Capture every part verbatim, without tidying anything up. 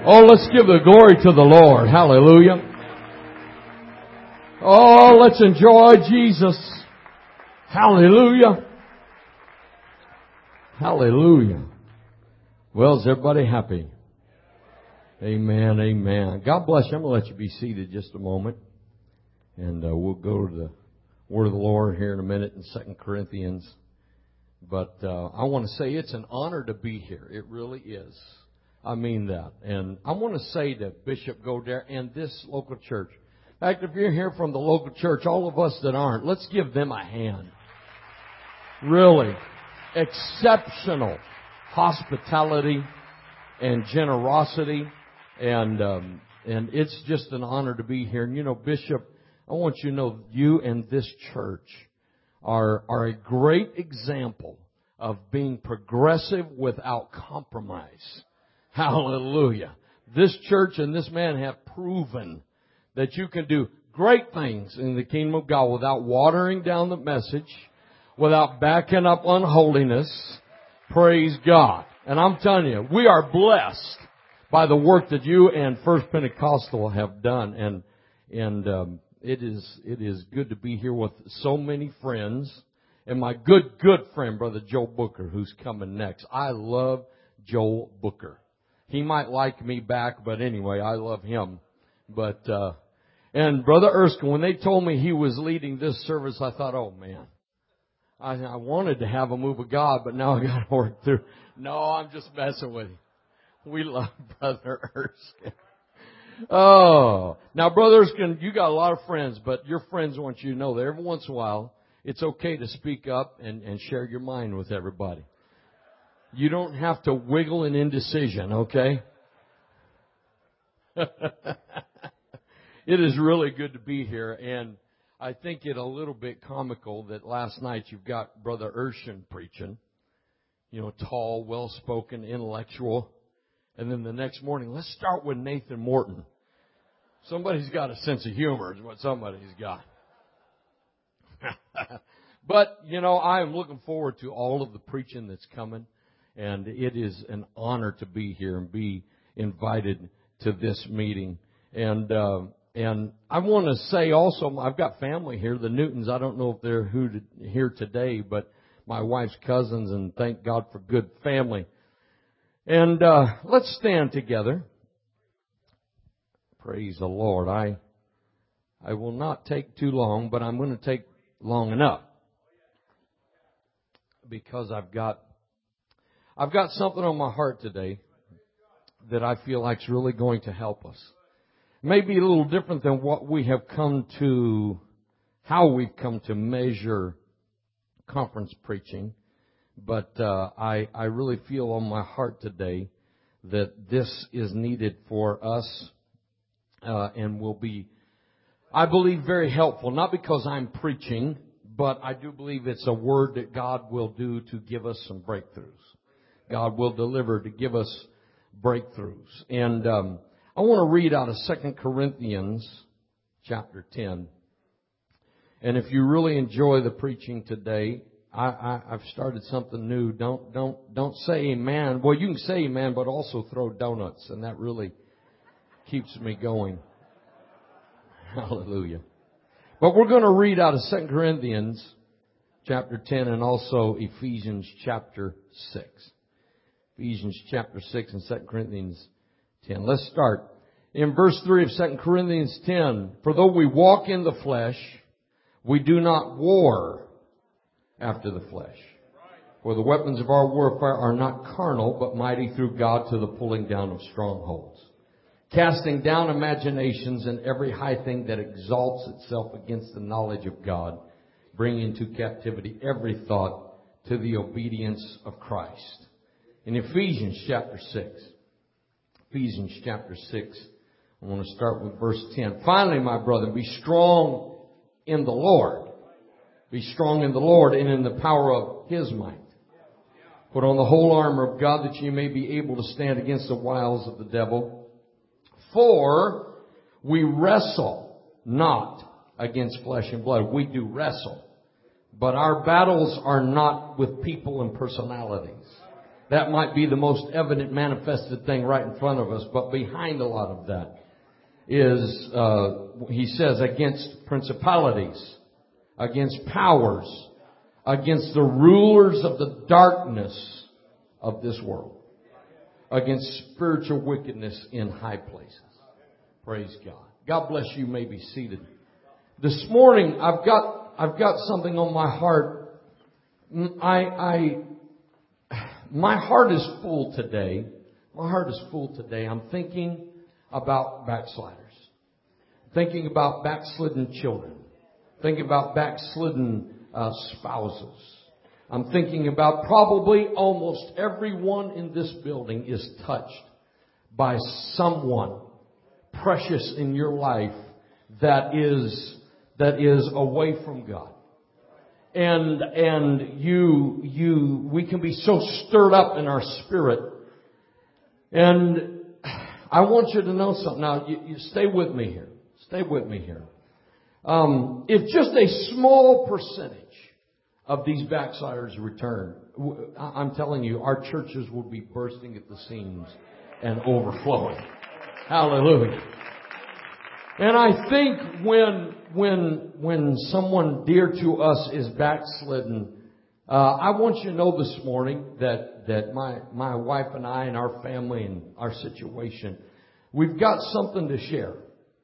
Oh, let's give the glory to the Lord. Hallelujah. Oh, let's enjoy Jesus. Hallelujah. Hallelujah. Well, is everybody happy? Amen, amen. God bless you. I'm going to let you be seated just a moment. And uh, we'll go to the Word of the Lord here in a minute in Second Corinthians. But uh, I want to say it's an honor to be here. It really is. I mean that. And I want to say to Bishop Godare and this local church. In fact, if you're here from the local church, all of us that aren't, let's give them a hand. Really. Exceptional hospitality and generosity. And um, and it's just an honor to be here. And you know, Bishop, I want you to know you and this church are are a great example of being progressive without compromise. Hallelujah. This church and this man have proven that you can do great things in the kingdom of God without watering down the message, without backing up unholiness. Praise God. And I'm telling you, we are blessed by the work that you and First Pentecostal have done. And and um, it is it is good to be here with so many friends. And my good, good friend, Brother Joe Booker, who's coming next. I love Joel Booker. He might like me back, but anyway, I love him. But, uh, and Brother Erskine, when they told me he was leading this service, I thought, oh man, I, I wanted to have a move of God, but now I got to work through. No, I'm just messing with you. We love Brother Erskine. Oh, now Brother Erskine, you got a lot of friends, but your friends want you to know that every once in a while, it's okay to speak up and, and share your mind with everybody. You don't have to wiggle in indecision, okay? It is really good to be here, and I think it a little bit comical that last night you've got Brother Urshan preaching, you know, tall, well-spoken, intellectual, and then the next morning, let's start with Nathan Morton. Somebody's got a sense of humor is what somebody's got. But, you know, I am looking forward to all of the preaching that's coming. And it is an honor to be here and be invited to this meeting. And uh, and I want to say also, I've got family here, the Newtons. I don't know if they're who to, here today, but my wife's cousins, and thank God for good family. And uh, let's stand together. Praise the Lord. I I will not take too long, but I'm going to take long enough because I've got I've got something on my heart today that I feel like is really going to help us. Maybe a little different than what we have come to, how we've come to measure conference preaching. But uh, I, I really feel on my heart today that this is needed for us uh, and will be, I believe, very helpful. Not because I'm preaching, but I do believe it's a word that God will do to give us some breakthroughs. God will deliver to give us breakthroughs. And um, I want to read out of Second Corinthians chapter ten. And if you really enjoy the preaching today, I, I, I've started something new. Don't don't don't say amen. Well, you can say amen, but also throw donuts, and that really keeps me going. Hallelujah. But we're going to read out of Second Corinthians chapter ten and also Ephesians chapter six. Ephesians chapter six and Second Corinthians ten. Let's start. In verse three of Second Corinthians ten, for though we walk in the flesh, we do not war after the flesh. For the weapons of our warfare are not carnal, but mighty through God to the pulling down of strongholds, casting down imaginations and every high thing that exalts itself against the knowledge of God, bringing into captivity every thought to the obedience of Christ. In Ephesians chapter six, Ephesians chapter six, I want to start with verse ten. Finally, my brother, be strong in the Lord. Be strong in the Lord and in the power of His might. Put on the whole armor of God that you may be able to stand against the wiles of the devil. For we wrestle not against flesh and blood. We do wrestle. But our battles are not with people and personalities. That might be the most evident manifested thing right in front of us, but behind a lot of that is, uh, he says, against principalities, against powers, against the rulers of the darkness of this world, against spiritual wickedness in high places. Praise God. God bless you. You may be seated. This morning, I've got, I've got something on my heart. I, I, my heart is full today. My heart is full today. I'm thinking about backsliders. Thinking about backslidden children. Thinking about backslidden uh, spouses. I'm thinking about probably almost everyone in this building is touched by someone precious in your life that is that is away from God. And and you you we can be so stirred up in our spirit. And I want you to know something. Now, you, you stay with me here. Stay with me here. Um, if just a small percentage of these backsliders return, I'm telling you, our churches will be bursting at the seams and overflowing. Hallelujah. And I think when when when someone dear to us is backslidden, uh, I want you to know this morning that that my my wife and I and our family and our situation, we've got something to share.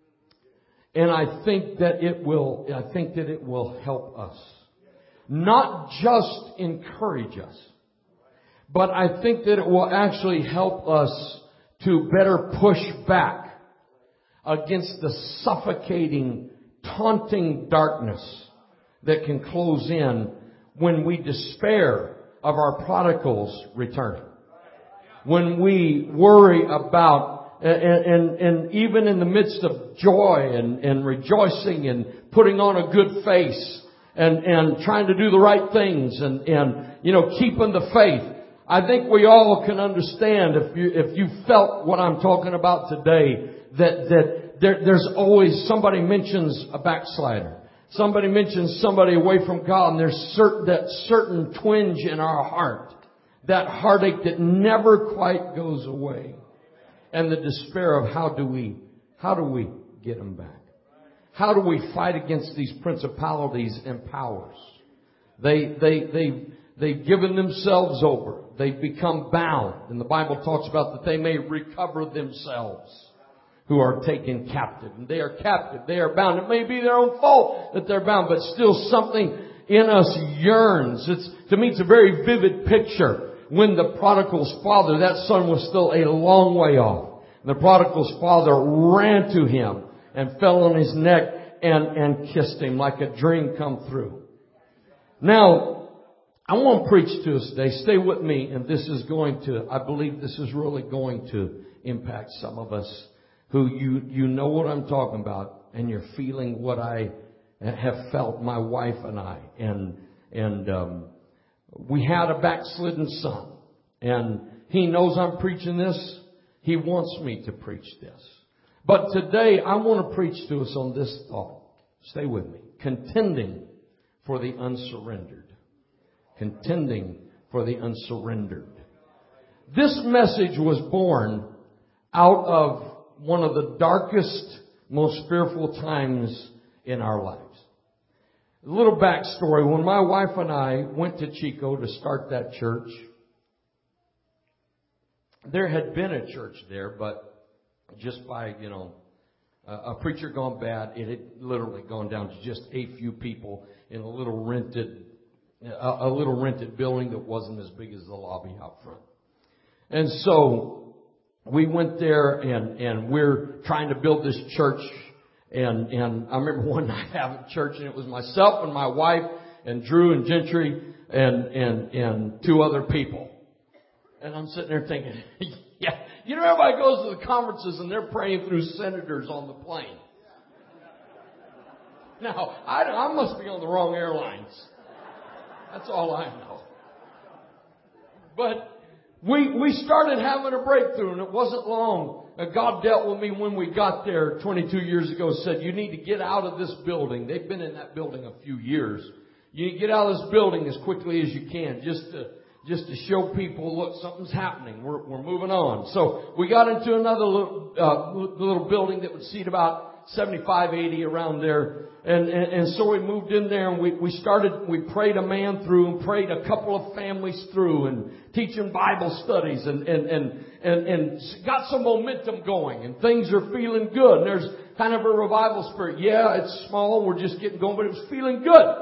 And I think that it will I think that it will help us. Not just encourage us, but I think that it will actually help us to better push back against the suffocating, taunting darkness that can close in when we despair of our prodigals returning. When we worry about, and, and, and even in the midst of joy and, and rejoicing and putting on a good face and, and trying to do the right things and, and, you know, keeping the faith. I think we all can understand if you, if you felt what I'm talking about today, that, that there, there's always somebody mentions a backslider. Somebody mentions somebody away from God, and there's certain, that certain twinge in our heart, that heartache that never quite goes away, and the despair of how do we, how do we get them back? How do we fight against these principalities and powers? They, they, they, they've given themselves over. They've become bound, and the Bible talks about that they may recover themselves who are taken captive. And they are captive. They are bound. It may be their own fault that they're bound, but still something in us yearns. It's, to me, it's a very vivid picture. When the prodigal's father, that son was still a long way off. And the prodigal's father ran to him and fell on his neck and, and kissed him like a dream come through. Now, I want to preach to us today. Stay with me, and this is going to, I believe this is really going to impact some of us who you, you know what I'm talking about, and you're feeling what I have felt, my wife and I. And, and, um, we had a backslidden son, and he knows I'm preaching this. He wants me to preach this. But today, I want to preach to us on this thought. Stay with me. Contending for the unsurrendered. Contending for the unsurrendered. This message was born out of one of the darkest, most fearful times in our lives. A little backstory. When my wife and I went to Chico to start that church, there had been a church there, but just by, you know, a preacher gone bad, it had literally gone down to just a few people in a little rented, a little rented building that wasn't as big as the lobby out front. And so we went there, and, and we're trying to build this church. And, and I remember one night having church, and it was myself and my wife and Drew and Gentry and, and, and two other people. And I'm sitting there thinking, yeah, you know, everybody goes to the conferences and they're praying through senators on the plane. Now, I, I must be on the wrong airlines. That's all I know. But we, we started having a breakthrough, and it wasn't long. God dealt with me when we got there twenty-two years ago, said, you need to get out of this building. They've been in that building a few years. You need to get out of this building as quickly as you can, just to, just to show people, look, something's happening. We're, we're moving on. So we got into another little, uh, little building that would seat about seventy-five, eighty around there. And, and, and so we moved in there and we, we started, we prayed a man through and prayed a couple of families through and teaching Bible studies and, and, and, and, and got some momentum going and things are feeling good. And there's kind of a revival spirit. Yeah, it's small. We're just getting going, but it was feeling good.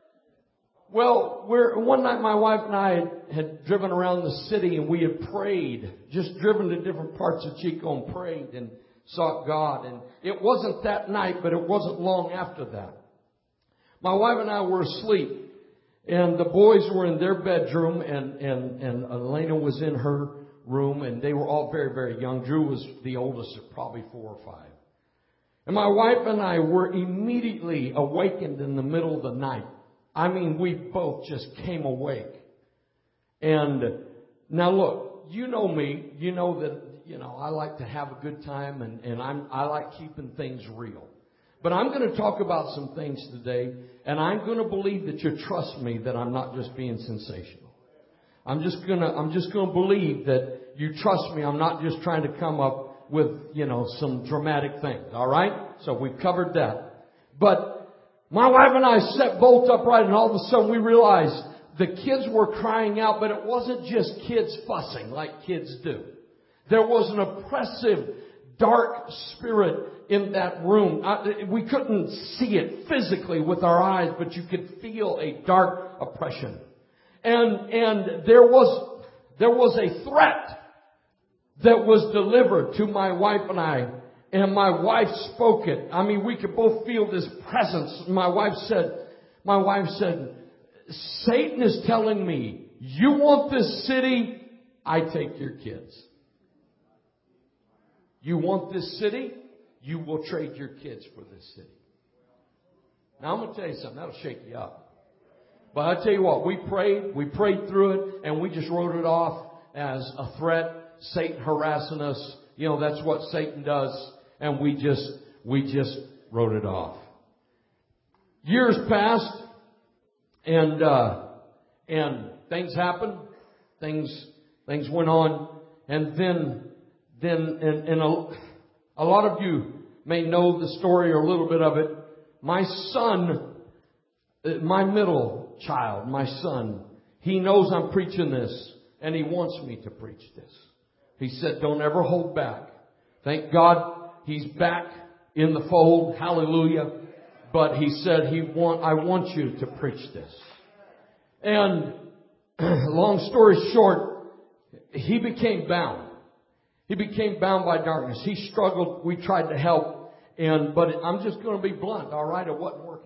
Well, we're, one night my wife and I had, had driven around the city and we had prayed, just driven to different parts of Chico and prayed and sought God. And it wasn't that night, but it wasn't long after that. My wife and I were asleep and the boys were in their bedroom and, and, and Elena was in her room and they were all very, very young. Drew was the oldest at probably four or five. And my wife and I were immediately awakened in the middle of the night. I mean, we both just came awake. And now look, you know me, you know that, you know, I like to have a good time and, and I'm, I like keeping things real. But I'm going to talk about some things today and I'm going to believe that you trust me that I'm not just being sensational. I'm just going to, I'm just going to believe that you trust me. I'm not just trying to come up with, you know, some dramatic things. All right. So we've covered that. But my wife and I sat bolt upright and all of a sudden we realized the kids were crying out, but it wasn't just kids fussing like kids do. There was an oppressive, dark spirit in that room. I, we couldn't see it physically with our eyes, but you could feel a dark oppression. And, and there was, there was a threat that was delivered to my wife and I. And my wife spoke it. I mean, we could both feel this presence. My wife said, my wife said, Satan is telling me, you want this city? I take your kids. You want this city? You will trade your kids for this city. Now, I'm going to tell you something. That'll shake you up. But I tell you what, we prayed, we prayed through it, and we just wrote it off as a threat, Satan harassing us. You know, that's what Satan does. And we just, we just wrote it off. Years passed, and, uh, and things happened. Things, things went on. And then, then, and, and a, a lot of you may know the story or a little bit of it. My son, my middle child, my son, he knows I'm preaching this, and he wants me to preach this. He said, don't ever hold back. Thank God. He's back in the fold. Hallelujah. But he said, he want, I want you to preach this. And long story short, he became bound. He became bound by darkness. He struggled. We tried to help. And, but I'm just going to be blunt. All right. It wasn't working.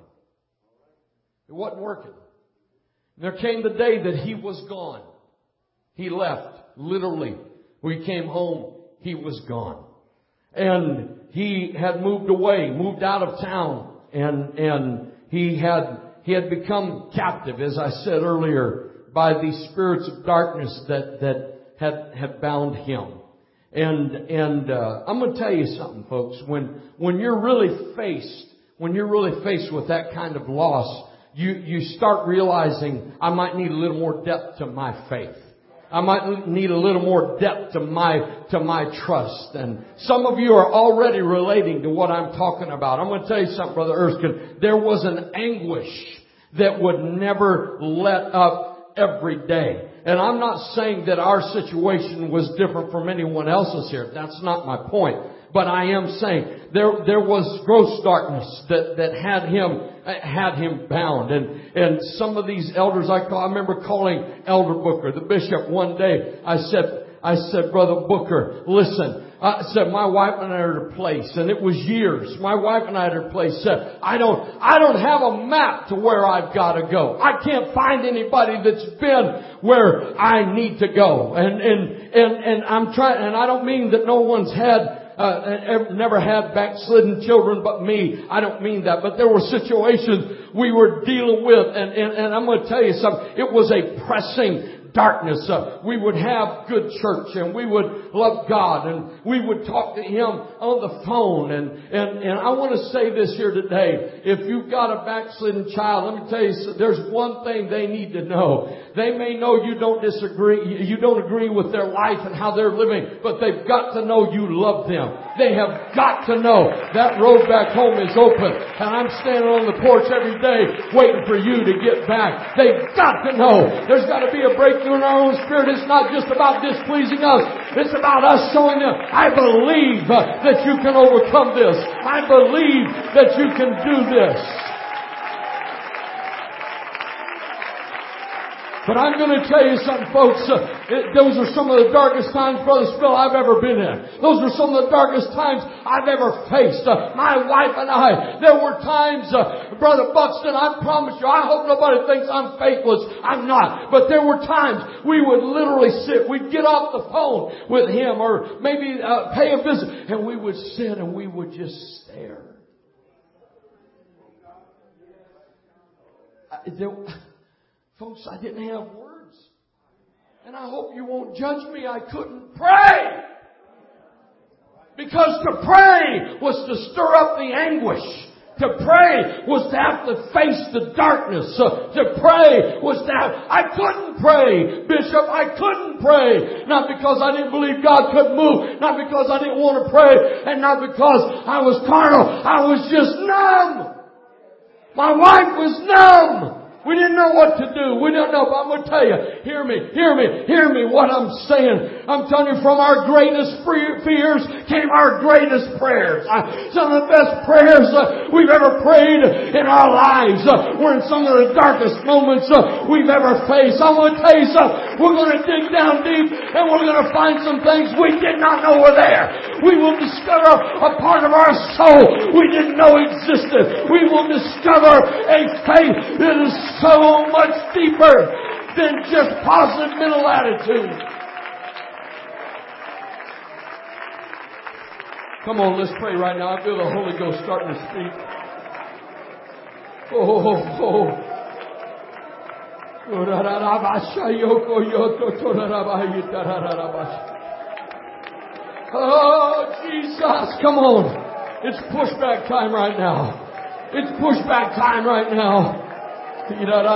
It wasn't working. There came the day that he was gone. He left. Literally. We came home. He was gone. And he had moved away, moved out of town, and, and he had, he had become captive, as I said earlier, by these spirits of darkness that, that had, had bound him. And, and, uh, I'm going to tell you something, folks. When, when you're really faced, when you're really faced with that kind of loss, you, you start realizing I might need a little more depth to my faith. I might need a little more depth to my, to my trust. And some of you are already relating to what I'm talking about. I'm going to tell you something, Brother Erskine. There was an anguish that would never let up every day. And I'm not saying that our situation was different from anyone else's here. That's not my point. But I am saying there, there was gross darkness that, that had him, had him bound. And, and some of these elders I call, I remember calling Elder Booker, the bishop, one day. I said, I said, Brother Booker, listen. I said, my wife and I are at a place, and it was years. My wife and I are at a place. Said, I don't, I don't have a map to where I've got to go. I can't find anybody that's been where I need to go. And and and and I'm trying, and I don't mean that no one's had. Uh, never had backslidden children but me. I don't mean that. But there were situations we were dealing with. And, and, and I'm going to tell you something. It was a pressing, darkness, uh, we would have good church and we would love God and we would talk to Him on the phone. And, and, and I want to say this here today. If you've got a backslidden child, let me tell you, there's one thing they need to know. They may know you don't disagree, you don't agree with their life and how they're living, but they've got to know you love them. They have got to know that road back home is open. And I'm standing on the porch every day waiting for you to get back. They've got to know there's got to be a breakthrough in our own spirit. It's not just about displeasing us. It's about us showing them, I believe uh, that you can overcome this. I believe that you can do this. But I'm going to tell you something, folks. Uh, it, those are some of the darkest times, Brother Spill, I've ever been in. Those are some of the darkest times I've ever faced. Uh, my wife and I, there were times, uh, Brother Buxton, I promise you, I hope nobody thinks I'm faithless. I'm not. But there were times we would literally sit. We'd get off the phone with him or maybe uh, pay a visit. And we would sit and we would just stare. I, there, Folks, I didn't have words. And I hope you won't judge me. I couldn't pray. Because to pray was to stir up the anguish. To pray was to have to face the darkness. Uh, to pray was to have... I couldn't pray, Bishop. I couldn't pray. Not because I didn't believe God could move. Not because I didn't want to pray. And not because I was carnal. I was just numb. My wife was numb. We didn't know what to do. We didn't know. But I'm going to tell you, hear me, hear me, hear me what I'm saying. I'm telling you, from our greatest fears came our greatest prayers. Some of the best prayers uh, we've ever prayed in our lives uh, were in some of the darkest moments uh, we've ever faced. I'm going to tell you something. We're going to dig down deep and we're going to find some things we did not know were there. We will discover a part of our soul we didn't know existed. We will discover a faith that is so much deeper than just positive mental attitude. Come on, let's pray right now. I feel the Holy Ghost starting to speak. Oh, oh, oh. Oh, Jesus, come on. It's pushback time right now. It's pushback time right now. I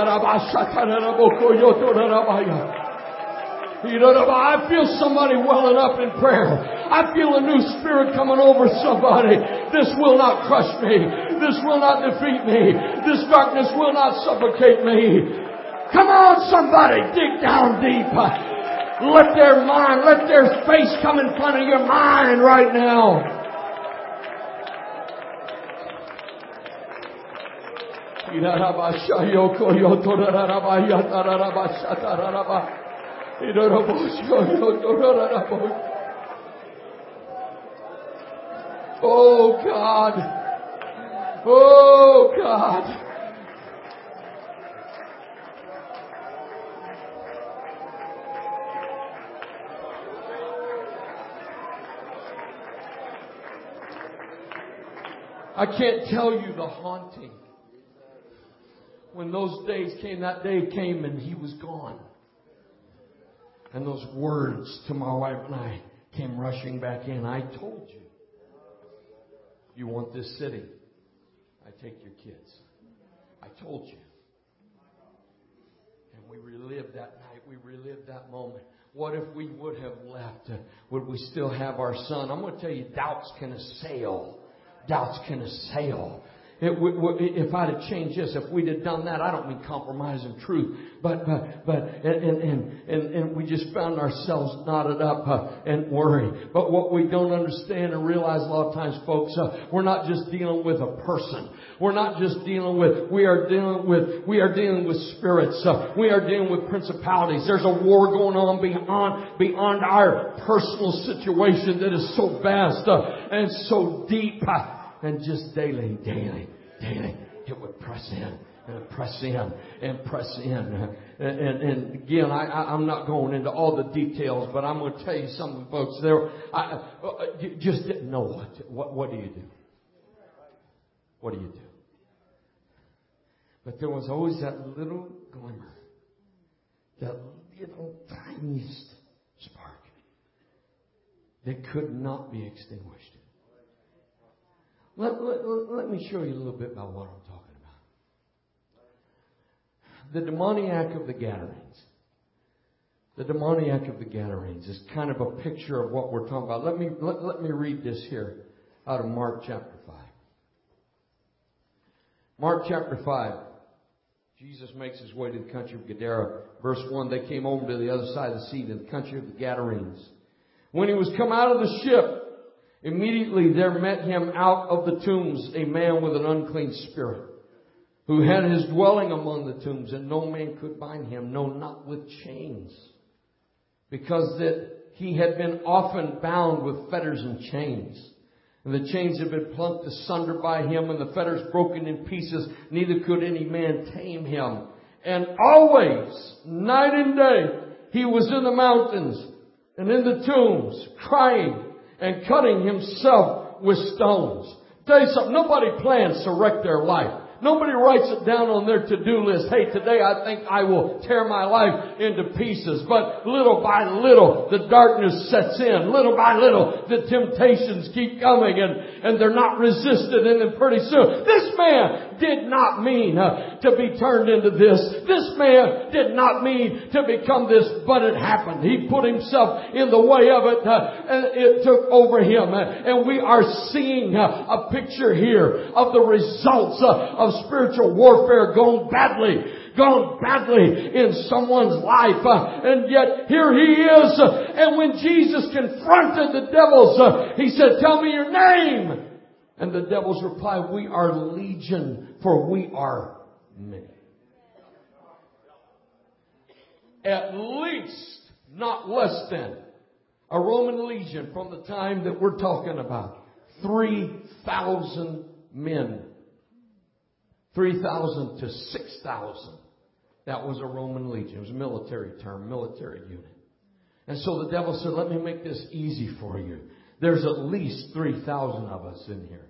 feel somebody welling up in prayer. I feel a new spirit coming over somebody. This will not crush me. This will not defeat me. This darkness will not suffocate me. Come on, somebody. Dig down deep. Let their mind, let their face come in front of your mind right now. Oh God. Oh God. I can't tell you the haunting. When those days came, that day came and he was gone. And those words to my wife and I came rushing back in. I told you, you want this city, I take your kids. I told you. And we relived that night. We relived that moment. What if we would have left? Would we still have our son? I'm going to tell you, doubts can assail. Doubts can assail. It, if I'd have changed this, if we'd have done that, I don't mean compromising truth, but but but and and and, and we just found ourselves knotted up uh, and worried. But what we don't understand and realize a lot of times, folks, uh, we're not just dealing with a person. We're not just dealing with. We are dealing with. We are dealing with spirits. Uh, we are dealing with principalities. There's a war going on beyond beyond our personal situation that is so vast uh, and so deep. Uh, And just daily, daily, daily, it would press in and press in and press in. And, and, and again, I, I, I'm not going into all the details, but I'm going to tell you something, folks. There, I, I just didn't know what, to, what. What do you do? What do you do? But there was always that little glimmer, that you know, tiniest spark that could not be extinguished. Let, let, let me show you a little bit about what I'm talking about. The demoniac of the Gadarenes. The demoniac of the Gadarenes is kind of a picture of what we're talking about. Let me, let, let me read this here out of Mark chapter five. Mark chapter five. Jesus makes his way to the country of Gadara. Verse one, they came over to the other side of the sea, to the country of the Gadarenes. When he was come out of the ship, immediately there met him out of the tombs a man with an unclean spirit, who had his dwelling among the tombs, and no man could bind him, no, not with chains, because that he had been often bound with fetters and chains. And the chains had been plucked asunder by him, and the fetters broken in pieces. Neither could any man tame him. And always, night and day, he was in the mountains and in the tombs, crying and cutting himself with stones. Tell you something, nobody plans to wreck their life. Nobody writes it down on their to-do list. Hey, today I think I will tear my life into pieces. But little by little, the darkness sets in. Little by little, the temptations keep coming, and, and they're not resisted. And then pretty soon, this man did not mean uh, to be turned into this. This man did not mean to become this, but it happened. He put himself in the way of it, uh, and it took over him. Uh, and we are seeing uh, a picture here of the results uh, of spiritual warfare gone badly, gone badly in someone's life. Uh, and yet here he is. Uh, and when Jesus confronted the devils, uh, he said, tell me your name. And the devils replied, we are legion, for we are many. At least, not less than, a Roman legion from the time that we're talking about. three thousand men. three thousand to six thousand. That was a Roman legion. It was a military term, military unit. And so the devil said, let me make this easy for you. There's at least three thousand of us in here.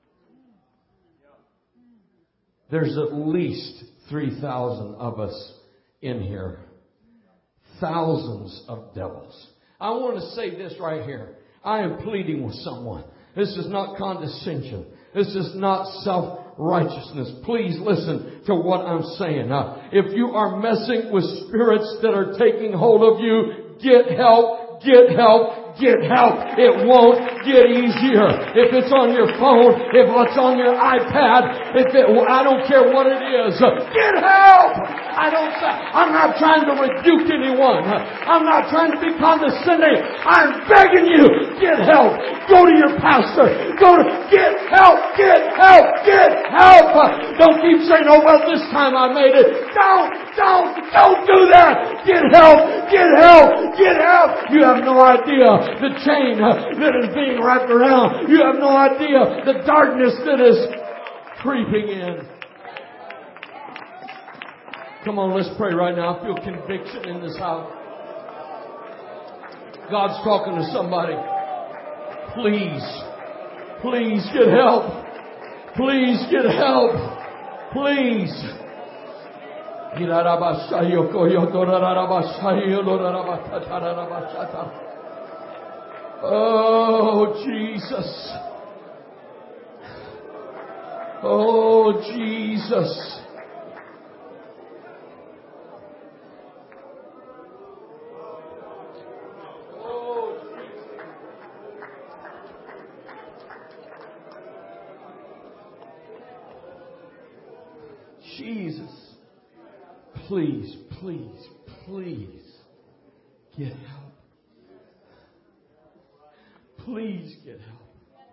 There's at least three thousand of us in here. Thousands of devils. I want to say this right here. I am pleading with someone. This is not condescension. This is not self-righteousness. Please listen to what I'm saying. Uh, if you are messing with spirits that are taking hold of you, get help, get help. Get help. It won't get easier. If it's on your phone, if it's on your iPad, if it, I don't care what it is. Get help. I don't, I'm not trying to rebuke anyone. I'm not trying to be condescending. I'm begging you, get help. Go to your pastor. Go to, get help, get help, get help. Don't keep saying, oh well, this time I made it. Don't, don't, don't do that. Get help, get help, get help. You have no idea the chain that is being wrapped around. You have no idea the darkness that is creeping in. Come on, let's pray right now. I feel conviction in this house. God's talking to somebody. Please, please get help. Please get help. Please. Oh, Jesus. Oh, Jesus. Jesus. Please, please, please get help. Please get help.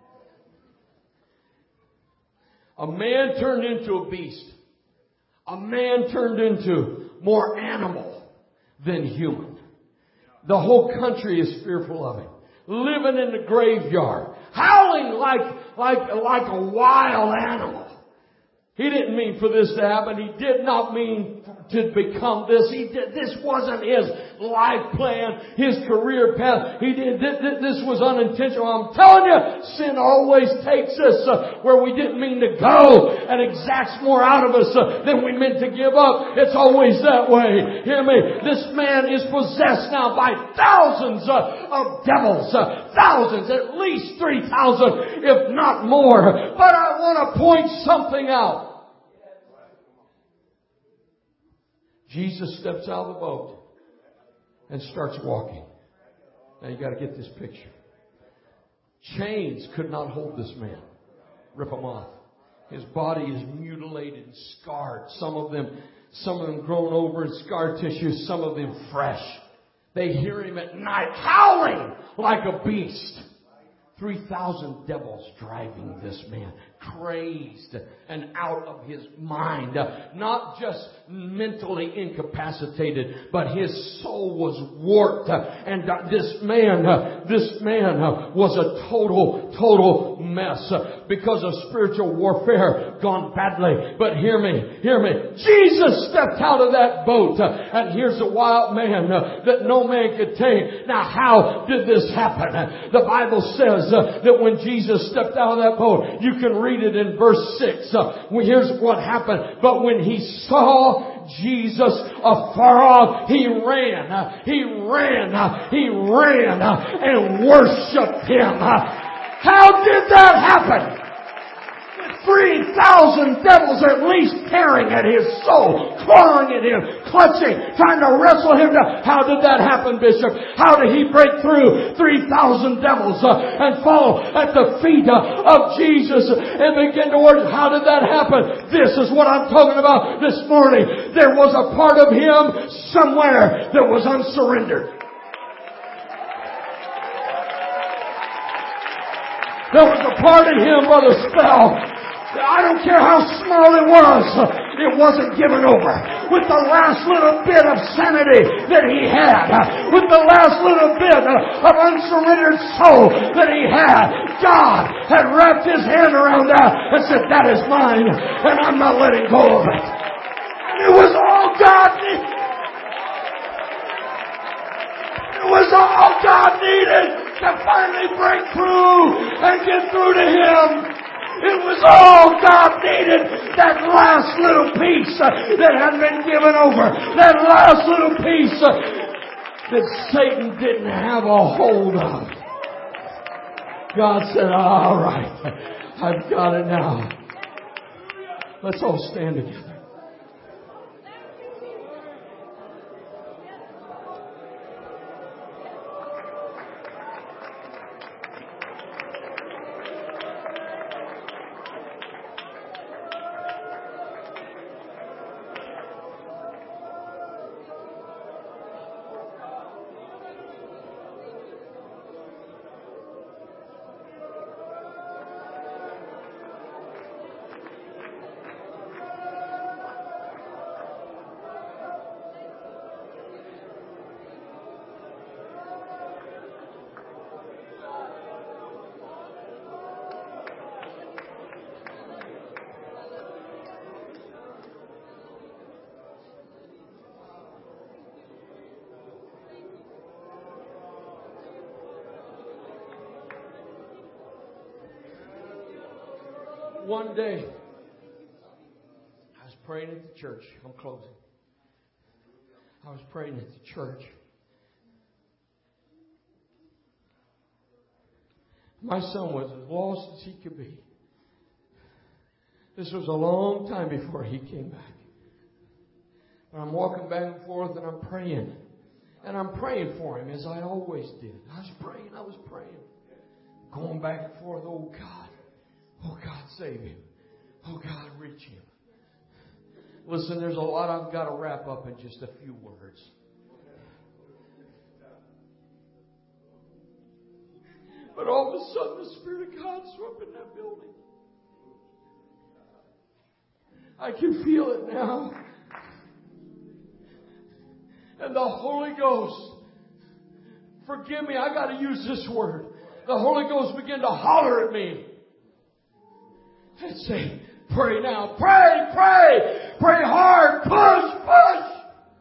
A man turned into a beast. A man turned into more animal than human. The whole country is fearful of him. Living in the graveyard. Howling like, like, like a wild animal. He didn't mean for this to happen. He did not mean to become this. He did, this wasn't his life plan, his career path. He did, this was unintentional. I'm telling you, sin always takes us uh, where we didn't mean to go and exacts more out of us uh, than we meant to give up. It's always that way. Hear me. This man is possessed now by thousands uh, of devils. Uh, thousands, at least three thousand, if not more. But I want to point something out. Jesus steps out of the boat and starts walking. Now you got to get this picture. Chains could not hold this man. Rip him off. His body is mutilated and scarred. Some of them, some of them grown over in scar tissue, some of them fresh. They hear him at night howling like a beast. Three thousand devils driving this man, crazed and out of his mind. Not just mentally incapacitated, but his soul was warped. And this man, this man was a total, total mess because of spiritual warfare gone badly. But hear me, hear me. Jesus stepped out of that boat, and here's a wild man that no man could tame. Now, how did this happen? The Bible says that when Jesus stepped out of that boat, you can read it in verse six. Here's what happened. But when he saw Jesus afar off, he ran, he ran, he ran and worshiped him. How did that happen? Three thousand devils at least tearing at his soul, clawing at him, clutching, trying to wrestle him down. How did that happen, Bishop? How did he break through three thousand devils uh, and fall at the feet uh, of Jesus and begin to worship? How did that happen? This is what I'm talking about this morning. There was a part of him somewhere that was unsurrendered. There was a part of him, Brother Spell. I don't care how small it was. It wasn't given over. With the last little bit of sanity that he had, with the last little bit of unsurrendered soul that he had, God had wrapped his hand around that and said, that is mine, and I'm not letting go of it. And it was all God needed. It was all God needed to finally break through and get through to him. It was all God needed. That last little piece uh, that had been given over. That last little piece uh, that Satan didn't have a hold of. God said, all right, I've got it now. Let's all stand together. One day, I was praying at the church. I'm closing. I was praying at the church. My son was as lost as he could be. This was a long time before he came back. But I'm walking back and forth and I'm praying. And I'm praying for him as I always did. I was praying, I was praying. Going back and forth, oh God. Oh, God, save him. Oh, God, reach him. Listen, there's a lot I've got to wrap up in just a few words. But all of a sudden, the Spirit of God swept in that building. I can feel it now. And the Holy Ghost, forgive me, I got to use this word. The Holy Ghost began to holler at me and say, Pray now. Pray, pray. Pray hard. Push, push.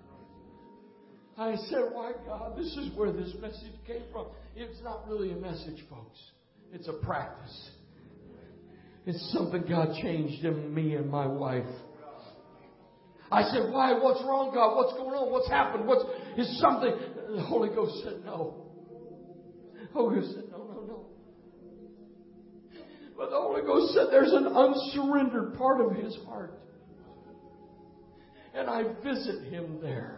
I said, why God, this is where this message came from. It's not really a message, folks. It's a practice. It's something God changed in me and my wife. I said, why? What's wrong, God? What's going on? What's happened? What's, is something? And the Holy Ghost said, no. The Holy Ghost said, no, no, no. But the Holy Ghost said, there's an unsurrendered part of His heart. And I visit Him there.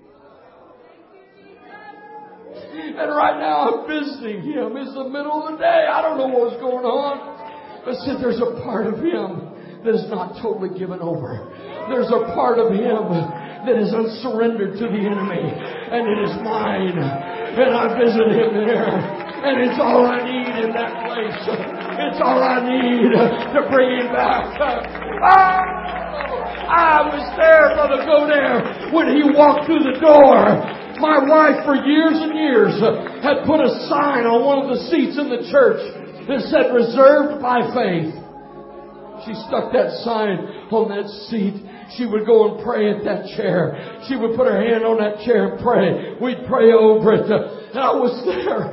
And right now I'm visiting Him. It's the middle of the day. I don't know what's going on. But said there's a part of Him that is not totally given over. There's a part of Him that is unsurrendered to the enemy. And it is mine. And I visit Him there. And it's all I need in that place. It's all I need to bring Him back. Oh, I was there, Brother Godair, when He walked through the door. My wife for years and years had put a sign on one of the seats in the church that said, reserved by faith. She stuck that sign on that seat. She would go and pray at that chair. She would put her hand on that chair and pray. We'd pray over it. And I was there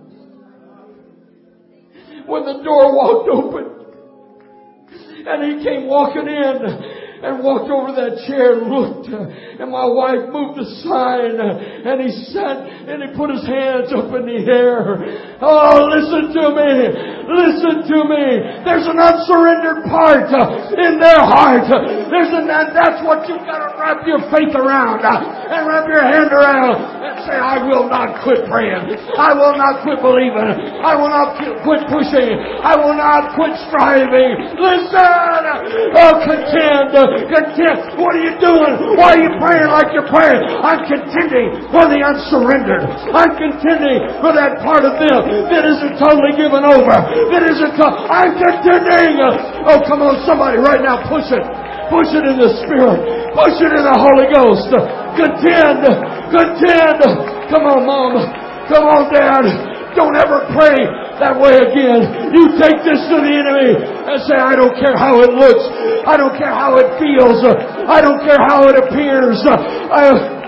when the door walked open. And He came walking in. And walked over that chair and looked. And my wife moved the sign. And he sat and he put his hands up in the air. Oh, listen to me. Listen to me. There's an unsurrendered part in their heart. There's an, and that's what you've got to wrap your faith around. And wrap your hand around. And say, I will not quit praying. I will not quit believing. I will not quit pushing. I will not quit striving. Listen. Oh, contend. Content. What are you doing? Why are you praying like you're praying? I'm contending for the unsurrendered. I'm contending for that part of them that isn't totally given over. That isn't. To- I'm contending. Oh, come on, somebody right now, push it. Push it in the Spirit. Push it in the Holy Ghost. Contend. Contend. Come on, Mom. Come on, Dad. Don't ever pray that way again. You take this to the enemy and say, I don't care how it looks. I don't care how it feels. I don't care how it appears. I,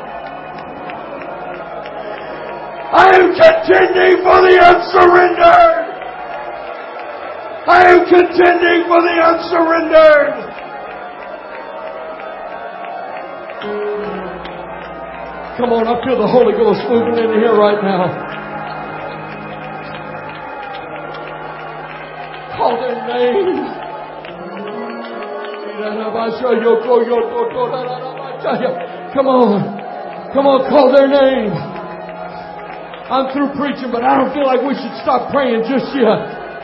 I am contending for the unsurrendered. I am contending for the unsurrendered. Come on, I feel the Holy Ghost moving in here right now. Call their name. Come on. Come on, call their name. I'm through preaching, but I don't feel like we should stop praying just yet.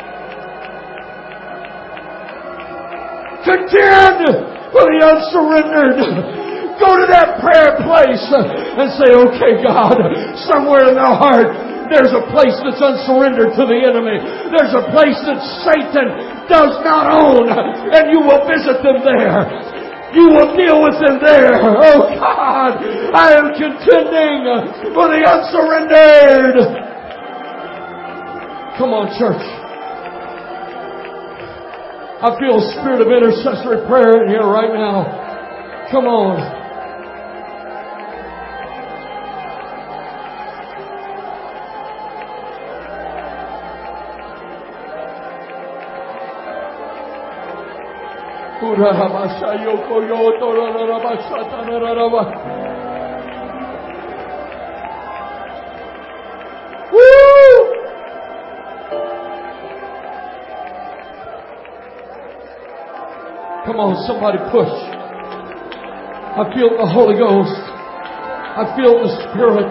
Contend for the unsurrendered. Go to that prayer place and say, okay, God, somewhere in their heart, there's a place that's unsurrendered to the enemy. There's a place that Satan does not own. And you will visit them there. You will deal with them there. Oh God, I am contending for the unsurrendered. Come on, church. I feel a spirit of intercessory prayer in here right now. Come on. Woo! Come on, somebody push. I feel the Holy Ghost. I feel the Spirit.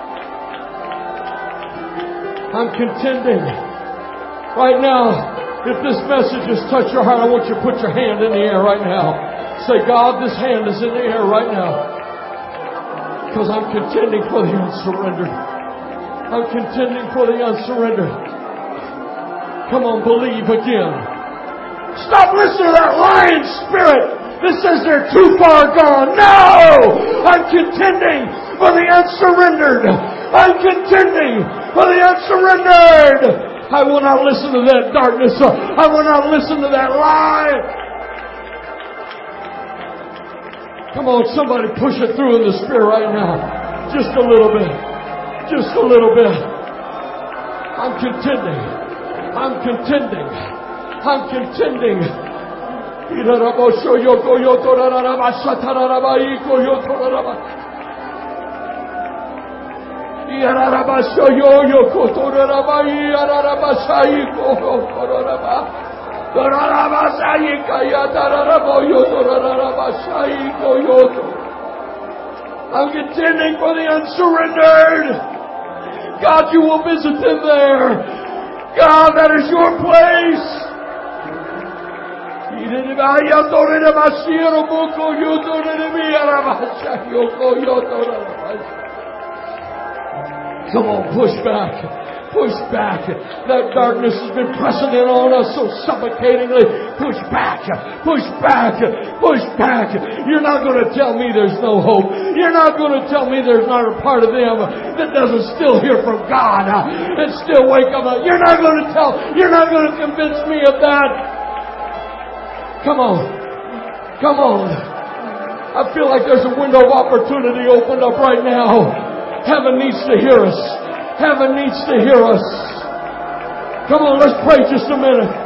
I'm contending right now. If this message has touched your heart, I want you to put your hand in the air right now. Say, God, this hand is in the air right now. Because I'm contending for the unsurrendered. I'm contending for the unsurrendered. Come on, believe again. Stop listening to that lying spirit that says they're too far gone. No! I'm contending for the unsurrendered. I'm contending for the unsurrendered. I will not listen to that darkness. I will not listen to that lie. Come on, somebody push it through in the Spirit right now. Just a little bit. Just a little bit. I'm contending. I'm contending. I'm contending. I'm contending for the unsurrendered. God, you will visit them there. God, that is your place. Come on, push back. Push back. That darkness has been pressing in on us so suffocatingly. Push back. Push back. Push back. You're not going to tell me there's no hope. You're not going to tell me there's not a part of them that doesn't still hear from God and still wake up. You're not going to tell. You're not going to convince me of that. Come on. Come on. I feel like there's a window of opportunity opened up right now. Heaven needs to hear us. Heaven needs to hear us. Come on, let's pray just a minute.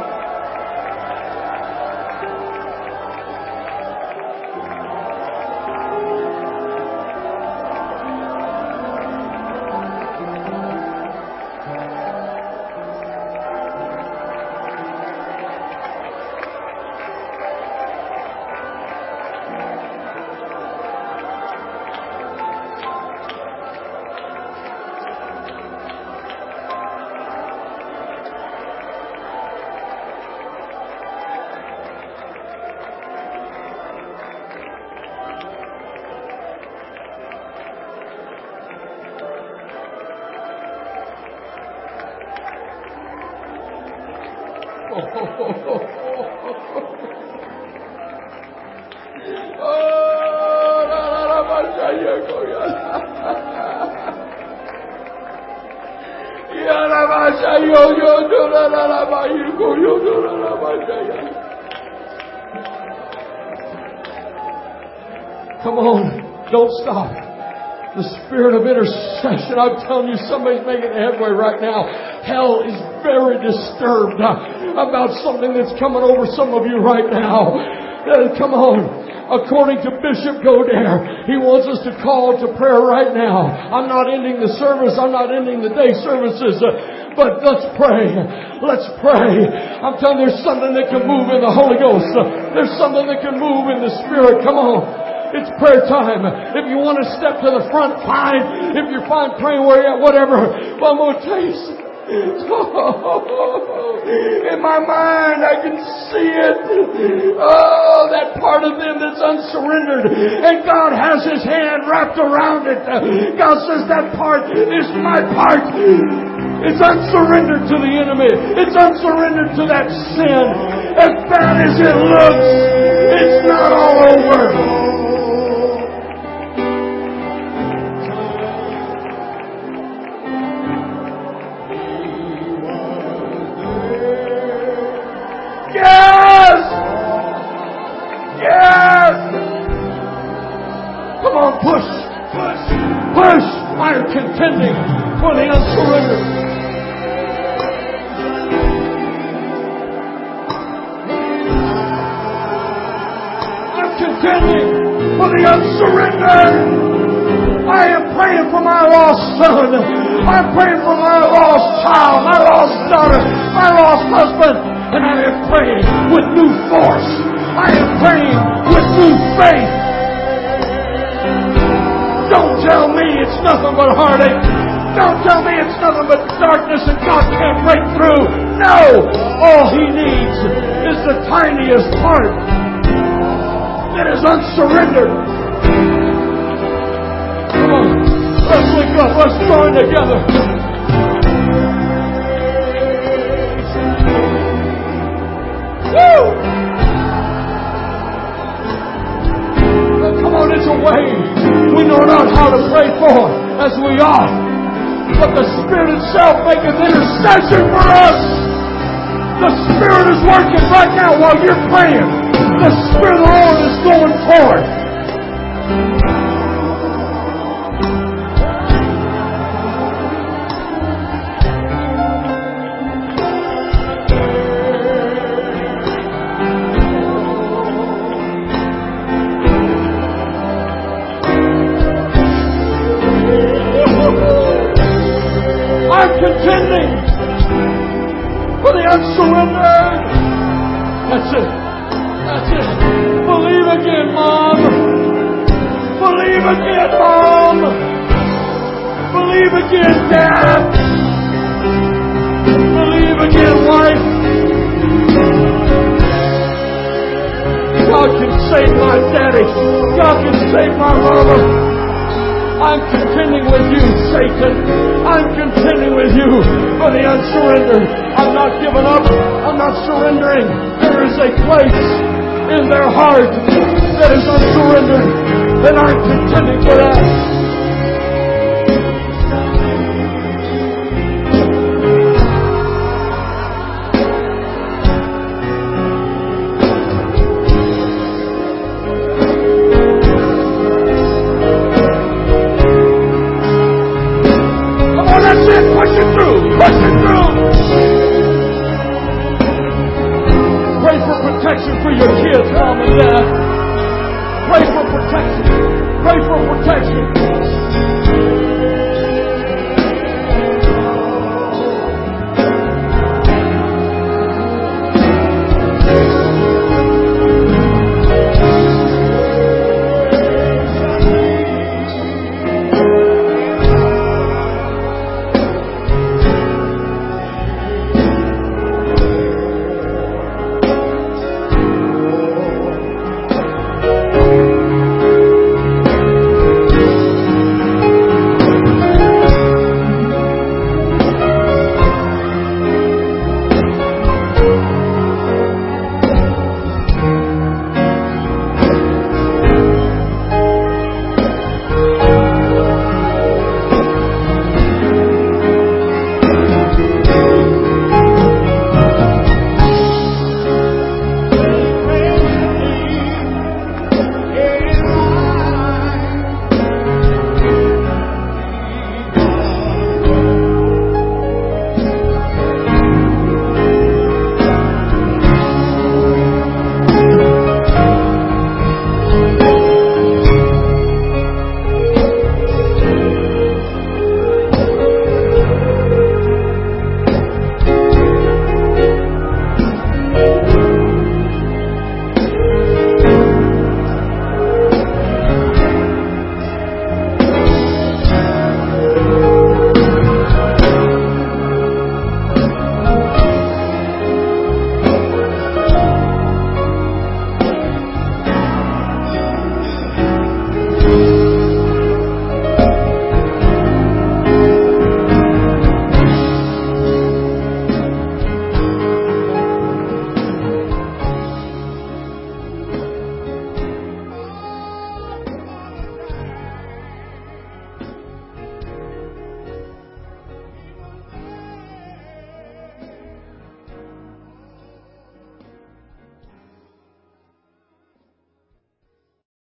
Come on, don't stop. The spirit of intercession, I'm telling you, somebody's making headway right now. Hell is very disturbed about something that's coming over some of you right now. Uh, come on. According to Bishop Godare, he wants us to call to prayer right now. I'm not ending the service. I'm not ending the day services. Uh, but let's pray. Let's pray. I'm telling you, there's something that can move in the Holy Ghost. Uh, there's something that can move in the Spirit. Come on. It's prayer time. If you want to step to the front, fine. If you're fine praying where you're at, whatever. But I'm going to tell you something. Oh, in my mind, I can see it. Oh, that part of them that's unsurrendered. And God has His hand wrapped around it. God says that part is my part. It's unsurrendered to the enemy. It's unsurrendered to that sin. As bad as it looks, it's not all over. Yes! Yes! Come on, push! Push! Push! I am contending for the unsurrendered. I'm contending for the unsurrendered. I am praying for my lost son. I'm praying for my lost child, my lost daughter, my lost husband. And I am praying with new force. I am praying with new faith. Don't tell me it's nothing but heartache. Don't tell me it's nothing but darkness and God can't break through. No! All He needs is the tiniest part that is unsurrendered. Come on. Let's link up. Let's join together. Woo! Come on, it's a way we know not how to pray for as we ought. But the Spirit itself maketh intercession for us. The Spirit is working right now while you're praying. The Spirit of the Lord is going forth. surrendered. That's it. That's it. Believe again, Mom. Believe again, Mom. Believe again, Dad. Believe again, wife. God can save my daddy. God can save my mama. I'm contending with you, Satan. I'm contending with you for the unsurrendered. I'm not giving up. I'm not surrendering. There is a place in their heart that is unsurrendered, and I'm contending for that. For your kids, Mom and Dad. Pray for protection. Pray for protection.